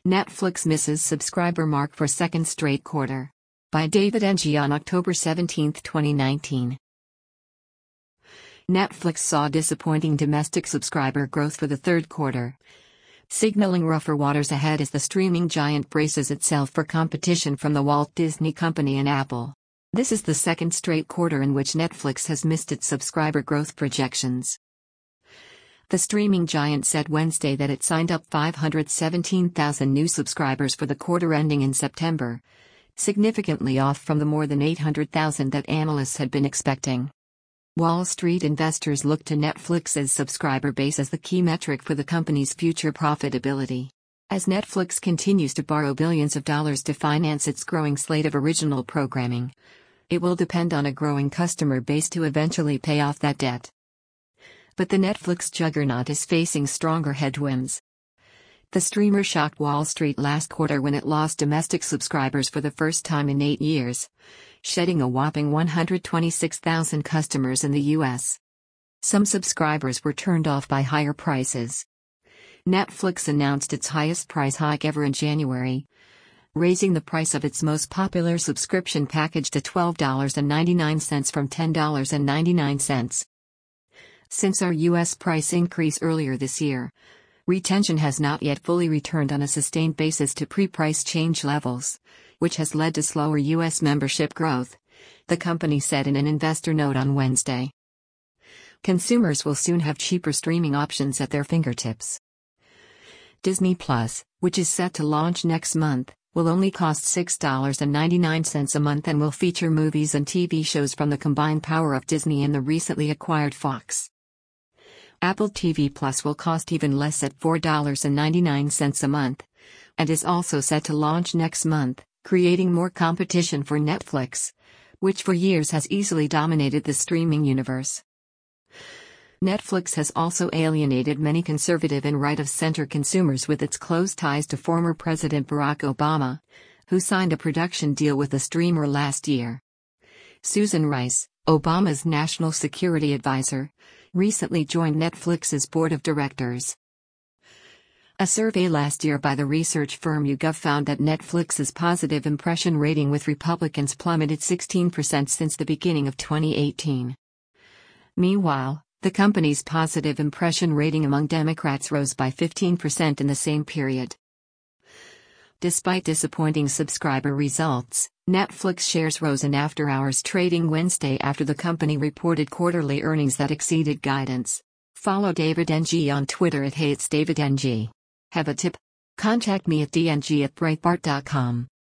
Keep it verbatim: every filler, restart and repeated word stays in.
Netflix misses subscriber mark for second straight quarter. By David Ng on October seventeenth, twenty nineteen. Netflix saw disappointing domestic subscriber growth for the third quarter, signaling rougher waters ahead as the streaming giant braces itself for competition from the Walt Disney Company and Apple. This is the second straight quarter in which Netflix has missed its subscriber growth projections. The streaming giant said Wednesday that it signed up five hundred seventeen thousand new subscribers for the quarter ending in September, significantly off from the more than eight hundred thousand that analysts had been expecting. Wall Street investors look to Netflix's subscriber base as the key metric for the company's future profitability. As Netflix continues to borrow billions of dollars to finance its growing slate of original programming, it will depend on a growing customer base to eventually pay off that debt. But the Netflix juggernaut is facing stronger headwinds. The streamer shocked Wall Street last quarter when it lost domestic subscribers for the first time in eight years, shedding a whopping one hundred twenty-six thousand customers in the U S. Some subscribers were turned off by higher prices. Netflix announced its highest price hike ever in January, raising the price of its most popular subscription package to twelve dollars and ninety-nine cents from ten dollars and ninety-nine cents. Since our U S price increase earlier this year, retention has not yet fully returned on a sustained basis to pre-price change levels, which has led to slower U S membership growth, the company said in an investor note on Wednesday. Consumers will soon have cheaper streaming options at their fingertips. Disney Plus, which is set to launch next month, will only cost six dollars and ninety-nine cents a month and will feature movies and T V shows from the combined power of Disney and the recently acquired Fox. Apple T V Plus will cost even less at four dollars and ninety-nine cents a month, and is also set to launch next month, creating more competition for Netflix, which for years has easily dominated the streaming universe. Netflix has also alienated many conservative and right-of-center consumers with its close ties to former President Barack Obama, who signed a production deal with the streamer last year. Susan Rice, Obama's national security advisor, recently joined Netflix's board of directors. A survey last year by the research firm YouGov found that Netflix's positive impression rating with Republicans plummeted sixteen percent since the beginning of twenty eighteen. Meanwhile, the company's positive impression rating among Democrats rose by fifteen percent in the same period. Despite disappointing subscriber results, Netflix shares rose in after-hours trading Wednesday after the company reported quarterly earnings that exceeded guidance. Follow David Ng on Twitter at hey it's David Ng. Have a tip? Contact me at d n g at breitbart dot com.